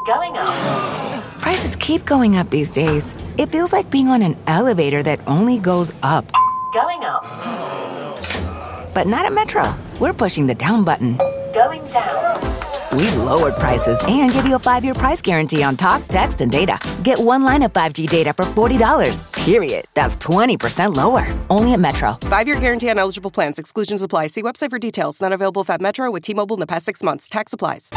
Going up. Prices keep going up these days. It feels like being on an elevator that only goes up. Going up. But not at Metro. We're pushing the down button. Going down. We've lowered prices and give you a 5-year price guarantee on talk, text, and data. Get one line of 5G data for $40, period. That's 20% lower. Only at Metro. 5-year guarantee on eligible plans. Exclusions apply. See website for details. Not available at Metro with T-Mobile in the past 6 months. Tax applies.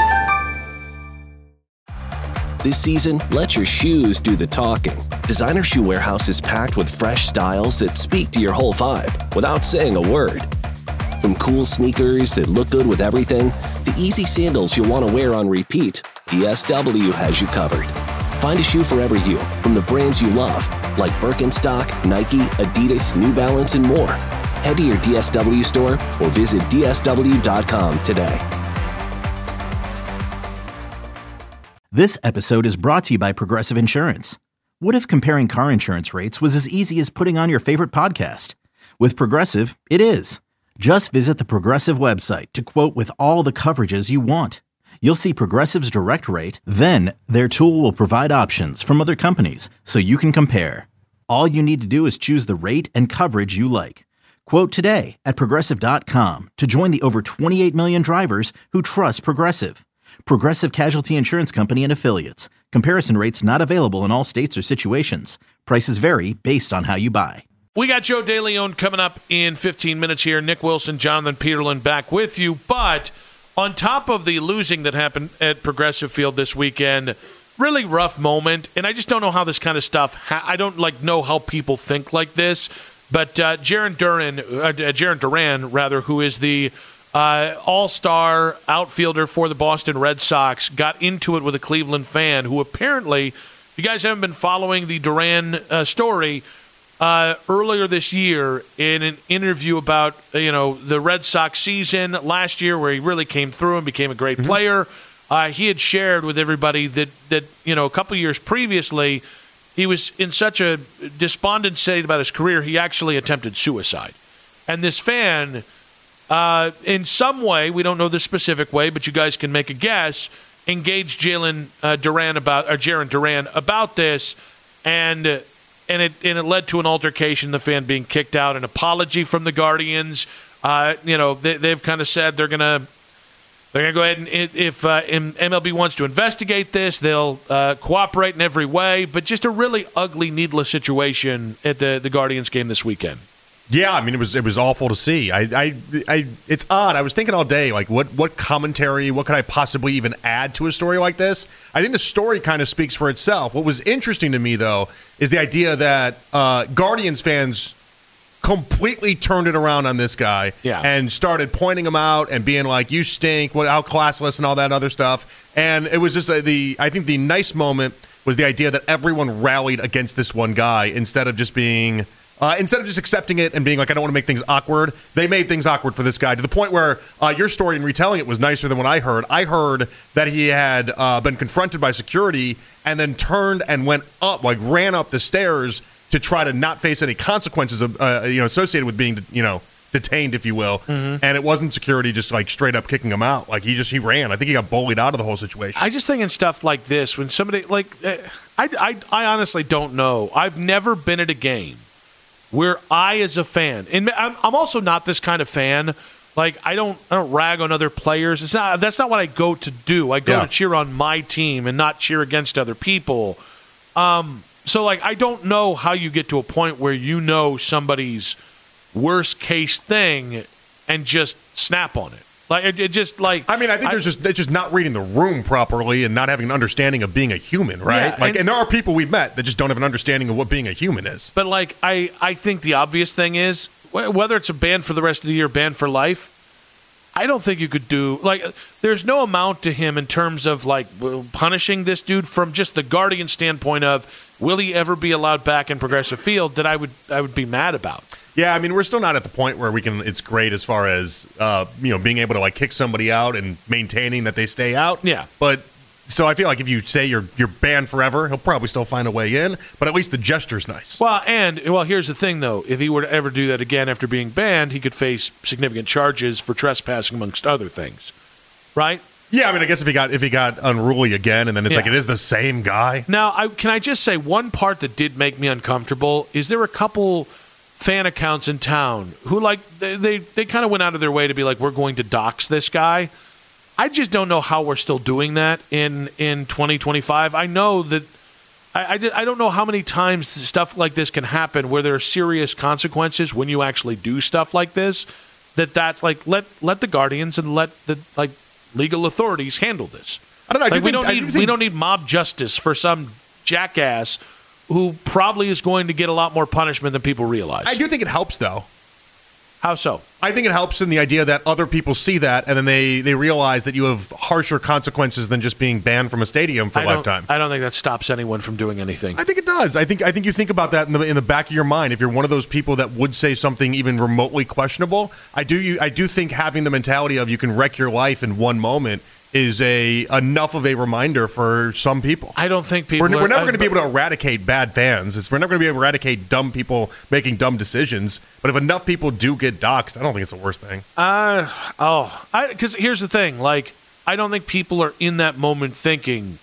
This season, let your shoes do the talking. Designer Shoe Warehouse is packed with fresh styles that speak to your whole vibe without saying a word. From cool sneakers that look good with everything, to easy sandals you'll want to wear on repeat, DSW has you covered. Find a shoe for every you from the brands you love, like Birkenstock, Nike, Adidas, New Balance, and more. Head to your DSW store or visit DSW.com today. This episode is brought to you by Progressive Insurance. What if comparing car insurance rates was as easy as putting on your favorite podcast? With Progressive, it is. Just visit the Progressive website to quote with all the coverages you want. You'll see Progressive's direct rate, then their tool will provide options from other companies so you can compare. All you need to do is choose the rate and coverage you like. Quote today at Progressive.com to join the over 28 million drivers who trust Progressive. Progressive Casualty Insurance Company and Affiliates. Comparison rates not available in all states or situations. Prices vary based on how you buy. We got Joe DeLeon coming up in 15 minutes here. Nick Wilson, Jonathan Peterlin back with you. But on top of the losing that happened at Progressive Field this weekend, really rough moment. And I just don't know how this kind of stuff, I don't know how people think like this. But Jarren Duran, who is the all-star outfielder for the Boston Red Sox, got into it with a Cleveland fan who apparently, if you guys haven't been following the Duran story, earlier this year in an interview about the Red Sox season last year where he really came through and became a great player, he had shared with everybody that a couple years previously he was in such a despondent state about his career he actually attempted suicide. And this fan, in some way, we don't know the specific way, but you guys can make a guess, engaged Jarren Duran about this, and it led to an altercation, the fan being kicked out, an apology from the Guardians. They've kind of said they're gonna go ahead and if MLB wants to investigate this, they'll cooperate in every way. But just a really ugly, needless situation at the Guardians game this weekend. Yeah, I mean, it was awful to see. It's odd. I was thinking all day, like, what commentary, what could I possibly even add to a story like this? I think the story kind of speaks for itself. What was interesting to me, though, is the idea that Guardians fans completely turned it around on this guy and started pointing him out and being like, you stink, how classless and all that other stuff. And it was just I think the nice moment was the idea that everyone rallied against this one guy instead of just being... instead of just accepting it and being like, I don't want to make things awkward, they made things awkward for this guy to the point where your story in retelling it was nicer than what I heard. I heard that he had been confronted by security and then turned and went up, ran up the stairs to try to not face any consequences of, associated with being, detained, if you will. Mm-hmm. And it wasn't security just straight up kicking him out. He ran. I think he got bullied out of the whole situation. I just think in stuff like this, when somebody I honestly don't know. I've never been at a game where I, as a fan, and I'm also not this kind of fan. I don't rag on other players. That's not what I go to do. I go to cheer on my team and not cheer against other people. So I don't know how you get to a point where somebody's worst case thing and just snap on it. I think they're just not reading the room properly and not having an understanding of being a human, right? Yeah, and there are people we've met that just don't have an understanding of what being a human is. But I think the obvious thing is whether it's a ban for the rest of the year, ban for life. I don't think you could do there's no amount to him in terms of punishing this dude from just the Guardian standpoint of will he ever be allowed back in Progressive Field that I would be mad about. Yeah, I mean, we're still not at the point where we can. It's great as far as being able to kick somebody out and maintaining that they stay out. Yeah, but so I feel like if you say you're banned forever, he'll probably still find a way in. But at least the gesture's nice. Well, here's the thing though: if he were to ever do that again after being banned, he could face significant charges for trespassing, amongst other things. Right? Yeah, I mean, I guess if he got unruly again, and then it's Yeah. like it is the same guy. Now, can I just say one part that did make me uncomfortable is there were a couple fan accounts in town who they kind of went out of their way to be like, we're going to dox this guy. I just don't know how we're still doing that in 2025. I know that I don't know how many times stuff like this can happen where there are serious consequences when you actually do stuff like this. That's like let the Guardians and let the legal authorities handle this. I don't know. We don't need mob justice for some jackass who probably is going to get a lot more punishment than people realize. I do think it helps, though. How so? I think it helps in the idea that other people see that, and then they realize that you have harsher consequences than just being banned from a stadium for a lifetime. I don't think that stops anyone from doing anything. I think it does. I think you think about that in the back of your mind. If you're one of those people that would say something even remotely questionable, I do think having the mentality of you can wreck your life in one moment is enough of a reminder for some people. I don't think people. We're never going to be able to eradicate bad fans. We're never going to be able to eradicate dumb people making dumb decisions. But if enough people do get doxxed, I don't think it's the worst thing. Because here's the thing. I don't think people are in that moment thinking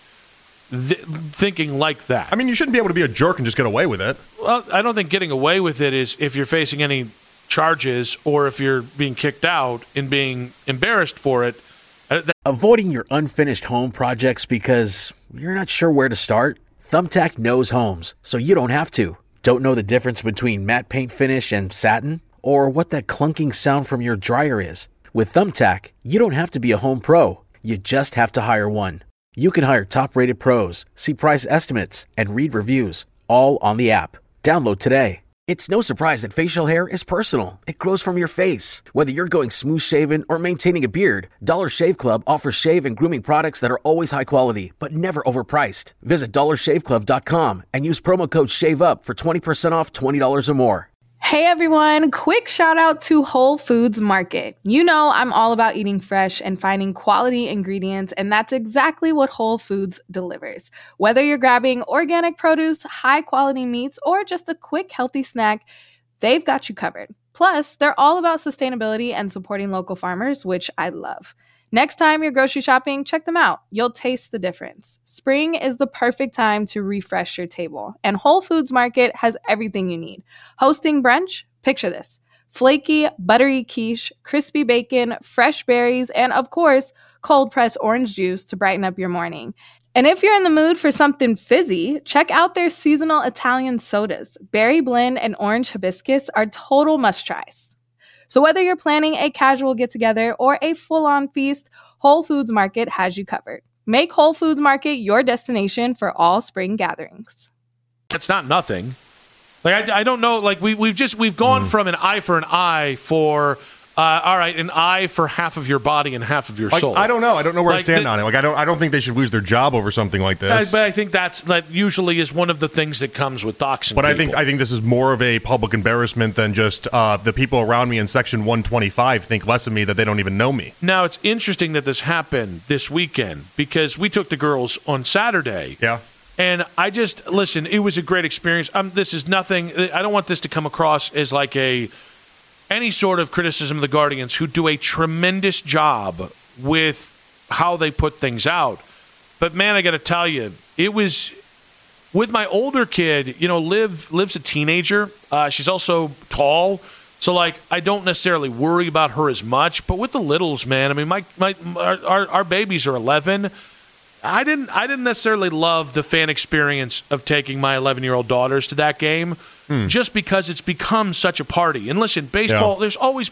like that. I mean, you shouldn't be able to be a jerk and just get away with it. Well, I don't think getting away with it is if you're facing any charges or if you're being kicked out and being embarrassed for it. Avoiding your unfinished home projects because you're not sure where to start? Thumbtack knows homes, so you don't have to. Don't know the difference between matte paint finish and satin? Or what that clunking sound from your dryer is? With Thumbtack, you don't have to be a home pro. You just have to hire one. You can hire top-rated pros, see price estimates, and read reviews, all on the app. Download today. It's no surprise that facial hair is personal. It grows from your face. Whether you're going smooth-shaven or maintaining a beard, Dollar Shave Club offers shave and grooming products that are always high quality, but never overpriced. Visit dollarshaveclub.com and use promo code SHAVEUP for 20% off $20 or more. Hey everyone, quick shout out to Whole Foods Market. You know I'm all about eating fresh and finding quality ingredients, and that's exactly what Whole Foods delivers. Whether you're grabbing organic produce, high quality meats, or just a quick healthy snack, they've got you covered. Plus, they're all about sustainability and supporting local farmers, which I love. Next time you're grocery shopping, check them out. You'll taste the difference. Spring is the perfect time to refresh your table, and Whole Foods Market has everything you need. Hosting brunch? Picture this. Flaky, buttery quiche, crispy bacon, fresh berries, and of course, cold-pressed orange juice to brighten up your morning. And if you're in the mood for something fizzy, check out their seasonal Italian sodas. Berry blend and orange hibiscus are total must-tries. So whether you're planning a casual get-together or a full-on feast, Whole Foods Market has you covered. Make Whole Foods Market your destination for all spring gatherings. It's not nothing. I don't know. We've gone from an eye for an eye for all right, an eye for half of your body and half of your soul. I don't know. I don't know where I stand on it. I don't think they should lose their job over something like this. But I think that usually is one of the things that comes with doxing. But people. I think this is more of a public embarrassment than just the people around me in Section 125 think less of me that they don't even know me. Now, it's interesting that this happened this weekend because we took the girls on Saturday. Yeah. And listen, it was a great experience. This is nothing. I don't want this to come across as like any sort of criticism of the Guardians, who do a tremendous job with how they put things out. But man, I got to tell you, it was with my older kid. Liv's a teenager. She's also tall, so I don't necessarily worry about her as much. But with the littles, man, I mean, our babies are 11. I didn't necessarily love the fan experience of taking my 11-year-old daughters to that game, just because it's become such a party. And listen, baseball, There's always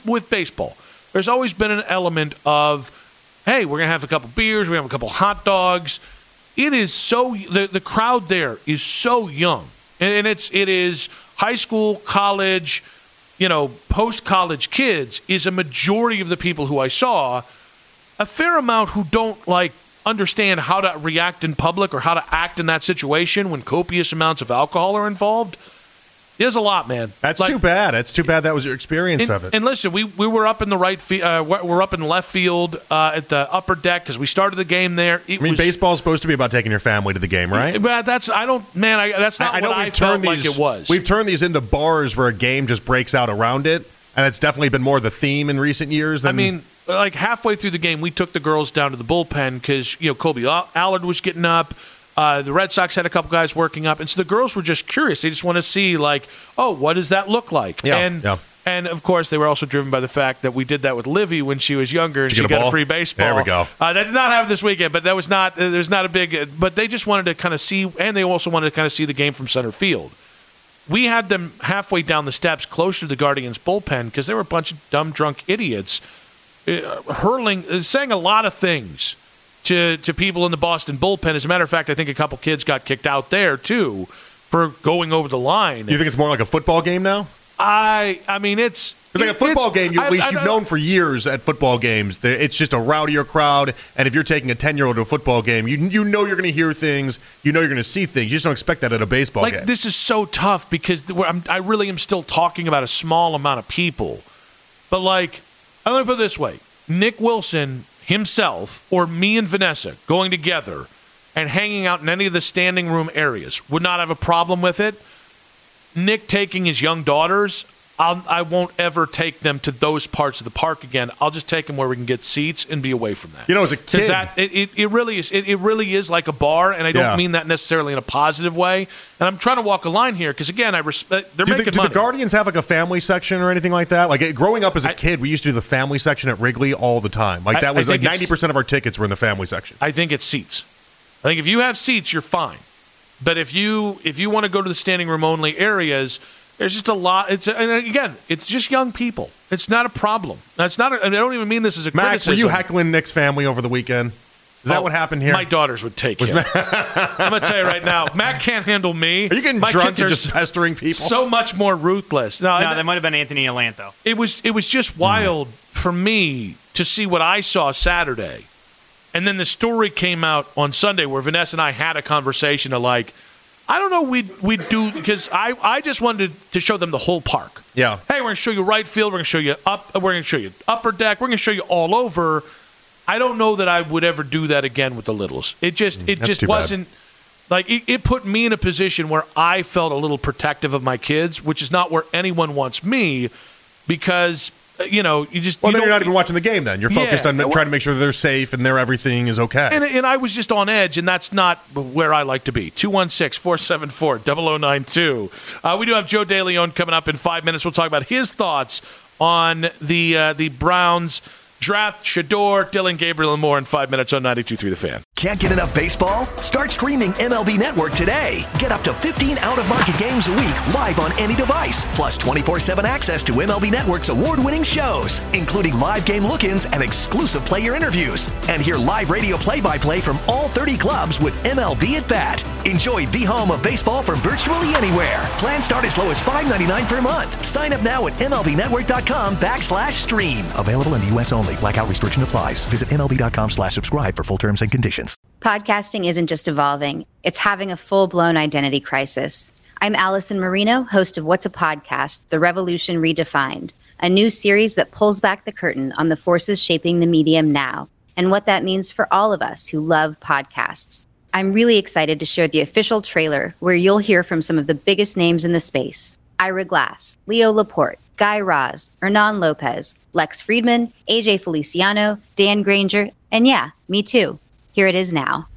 been an element of, hey, we're going to have a couple beers, we're going to have a couple hot dogs. It is the crowd there is so young. And it is high school, college, post-college kids is a majority of the people who I saw. A fair amount who don't understand how to react in public or how to act in that situation when copious amounts of alcohol are involved. There's a lot, man. That's too bad. It's too bad that was your experience of it. And listen, we were up in the we're up in left field at the upper deck because we started the game there. Baseball's supposed to be about taking your family to the game, right? But that's not what I felt like it was. We've turned these into bars where a game just breaks out around it, and it's definitely been more the theme in recent years than like halfway through the game, we took the girls down to the bullpen because, Colby Allard was getting up. The Red Sox had a couple guys working up. And so the girls were just curious. They just want to see, like, oh, what does that look like? And, of course, they were also driven by the fact that we did that with Livy when she was younger and she got a free baseball. There we go. That did not happen this weekend, but there's not a big – but they just wanted to kind of see – and they also wanted to kind of see the game from center field. We had them halfway down the steps closer to the Guardians bullpen because they were a bunch of dumb, drunk idiots saying a lot of things to people in the Boston bullpen. As a matter of fact, I think a couple kids got kicked out there, too, for going over the line. You think it's more like a football game now? I mean, it's like a football game. You've known for years at football games. It's just a rowdier crowd, and if you're taking a 10-year-old to a football game, you know you're going to hear things, you know you're going to see things. You just don't expect that at a baseball game. This is so tough because I really am still talking about a small amount of people. But let me put it this way: Nick Wilson himself or me and Vanessa going together and hanging out in any of the standing room areas would not have a problem with it. Nick taking his young daughters, I won't ever take them to those parts of the park again. I'll just take them where we can get seats and be away from that. As a kid, it really is like a bar, and I don't mean that necessarily in a positive way. And I'm trying to walk a line here because, again, I respect they're making money. Do the Guardians have like a family section or anything like that? Like growing up as a kid, we used to do the family section at Wrigley all the time. Like that was like 90% of our tickets were in the family section. I think it's seats. I think if you have seats, you're fine. But if you want to go to the standing room only areas, there's just a lot. And again, it's just young people. It's not a problem. That's not. I don't even mean this as a criticism. Max, were you heckling Nick's family over the weekend? Is that what happened here? My daughters would take him. I'm going to tell you right now, Matt can't handle me. Are you getting drunk and just pestering people? So much more ruthless. No, that might have been Anthony Allanto. It was just wild for me to see what I saw Saturday. And then the story came out on Sunday where Vanessa and I had a conversation of I don't know we'd do because I just wanted to show them the whole park. Yeah. Hey, we're going to show you right field. We're going to show you we're going to show you upper deck. We're going to show you all over. I don't know that I would ever do that again with the littles. It just wasn't it put me in a position where I felt a little protective of my kids, which is not where anyone wants me because. You just. Well, then you're not even watching the game. Then you're focused on trying to make sure they're safe and everything is okay. And I was just on edge, and that's not where I like to be. 216-474-0092. We do have Joe DeLeon coming up in 5 minutes. We'll talk about his thoughts on the Browns draft. Shador, Dylan Gabriel, and more in 5 minutes on 92.3 The Fan. Can't get enough baseball? Start streaming MLB Network today. Get up to 15 out-of-market games a week live on any device. Plus 24/7 access to MLB Network's award-winning shows, including live game look-ins and exclusive player interviews. And hear live radio play-by-play from all 30 clubs with MLB at Bat. Enjoy the home of baseball from virtually anywhere. Plans start as low as $5.99 per month. Sign up now at MLBnetwork.com/stream. Available in the U.S. only. Blackout restriction applies. Visit MLB.com/subscribe for full terms and conditions. Podcasting isn't just evolving. It's having a full-blown identity crisis. I'm Allison Marino, host of What's a Podcast? The Revolution Redefined, a new series that pulls back the curtain on the forces shaping the medium now and what that means for all of us who love podcasts. I'm really excited to share the official trailer where you'll hear from some of the biggest names in the space. Ira Glass, Leo Laporte, Guy Raz, Hernan Lopez, Lex Friedman, AJ Feliciano, Dan Granger, and yeah, me too. Here it is now.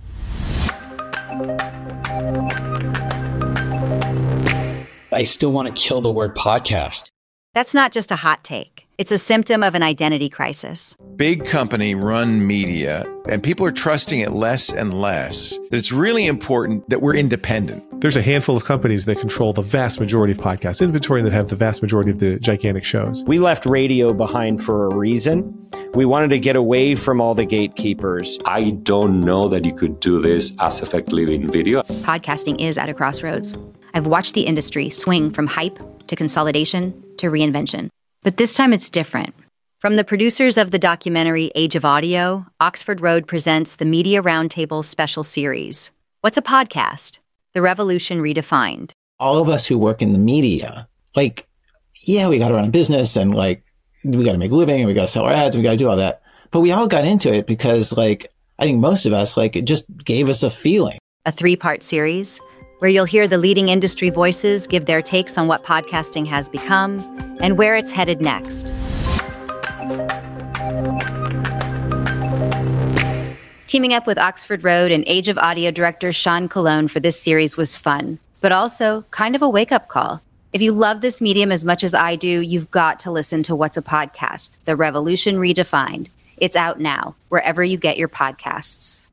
I still want to kill the word podcast. That's not just a hot take. It's a symptom of an identity crisis. Big company run media, and people are trusting it less and less. That it's really important that we're independent. There's a handful of companies that control the vast majority of podcast inventory and that have the vast majority of the gigantic shows. We left radio behind for a reason. We wanted to get away from all the gatekeepers. I don't know that you could do this as effectively in video. Podcasting is at a crossroads. I've watched the industry swing from hype to consolidation to reinvention. But this time it's different. From the producers of the documentary Age of Audio, Oxford Road presents the Media Roundtable special series. What's a podcast? The Revolution Redefined. All of us who work in the media, we got to run a business and we got to make a living and we got to sell our ads and we got to do all that. But we all got into it because I think most of us, it just gave us a feeling. A 3-part series where you'll hear the leading industry voices give their takes on what podcasting has become and where it's headed next. Teaming up with Oxford Road and Age of Audio director Sean Colon for this series was fun, but also kind of a wake-up call. If you love this medium as much as I do, you've got to listen to What's a Podcast? The Revolution Redefined. It's out now, wherever you get your podcasts.